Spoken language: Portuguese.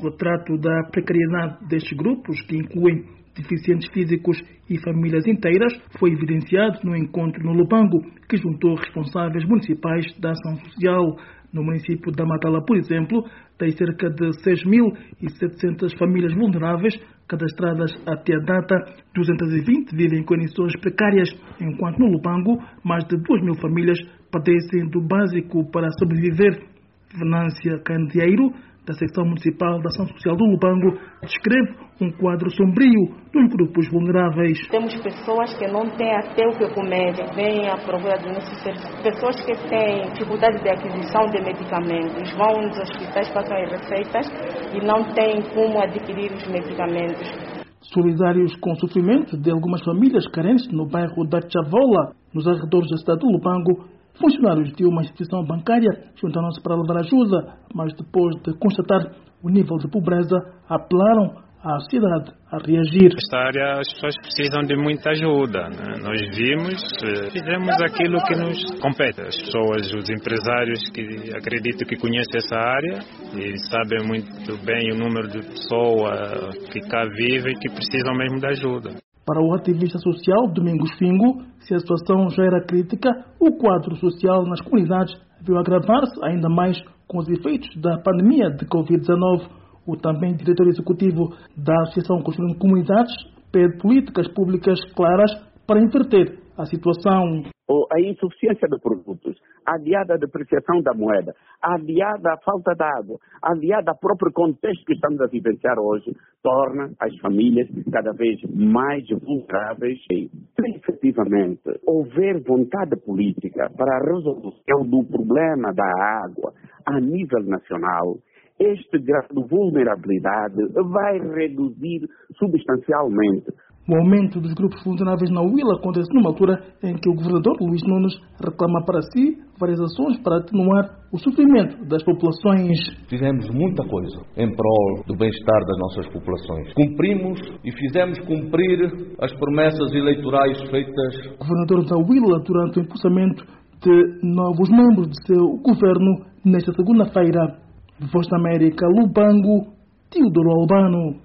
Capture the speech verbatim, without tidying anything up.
retrato da precariedade destes grupos, que incluem deficientes físicos e famílias inteiras, foi evidenciado no encontro no Lubango, que juntou responsáveis municipais da ação social. No município da Matala, por exemplo, tem cerca de seis mil e setecentas famílias vulneráveis cadastradas até a data. duzentas e vinte vivem em condições precárias, enquanto no Lubango mais de duas mil famílias padecem do básico para sobreviver. Venância Candeeiro, da Secção Municipal da Ação Social do Lubango, descreve um quadro sombrio dos grupos vulneráveis. Temos pessoas que não têm até o que comer, vêm à procura de nossos serviços. Pessoas que têm dificuldade de aquisição de medicamentos, vão nos hospitais, passam as receitas e não têm como adquirir os medicamentos. Solidários com o sofrimento de algumas famílias carentes no bairro da Chavola, nos arredores da cidade do Lubango, funcionários de uma instituição bancária juntaram-se para levar ajuda, mas depois de constatar o nível de pobreza, apelaram à sociedade a reagir. Nesta área as pessoas precisam de muita ajuda, né? Nós vimos, fizemos aquilo que nos compete. As pessoas, os empresários que acredito que conhecem essa área e sabem muito bem o número de pessoas que cá vivem e que precisam mesmo de ajuda. Para o ativista social Domingos Fingo, se a situação já era crítica, o quadro social nas comunidades veio agravar-se ainda mais com os efeitos da pandemia de covid dezenove. O também diretor executivo da Associação Construindo Comunidades pede políticas públicas claras para inverter a situação. A insuficiência de produtos, aliada à depreciação da moeda, aliada à falta de água, aliada ao próprio contexto que estamos a vivenciar hoje, torna as famílias cada vez mais vulneráveis. E, se efetivamente houver vontade política para a resolução do problema da água a nível nacional, este grau de vulnerabilidade vai reduzir substancialmente. O aumento dos grupos vulneráveis na Huila acontece numa altura em que o governador Luís Nunes reclama para si várias ações para atenuar o sofrimento das populações. Fizemos muita coisa em prol do bem-estar das nossas populações. Cumprimos e fizemos cumprir as promessas eleitorais feitas. O governador da Huila, durante o impulsamento de novos membros de seu governo nesta segunda-feira. Voz da América, Lubango, Teodoro Albano.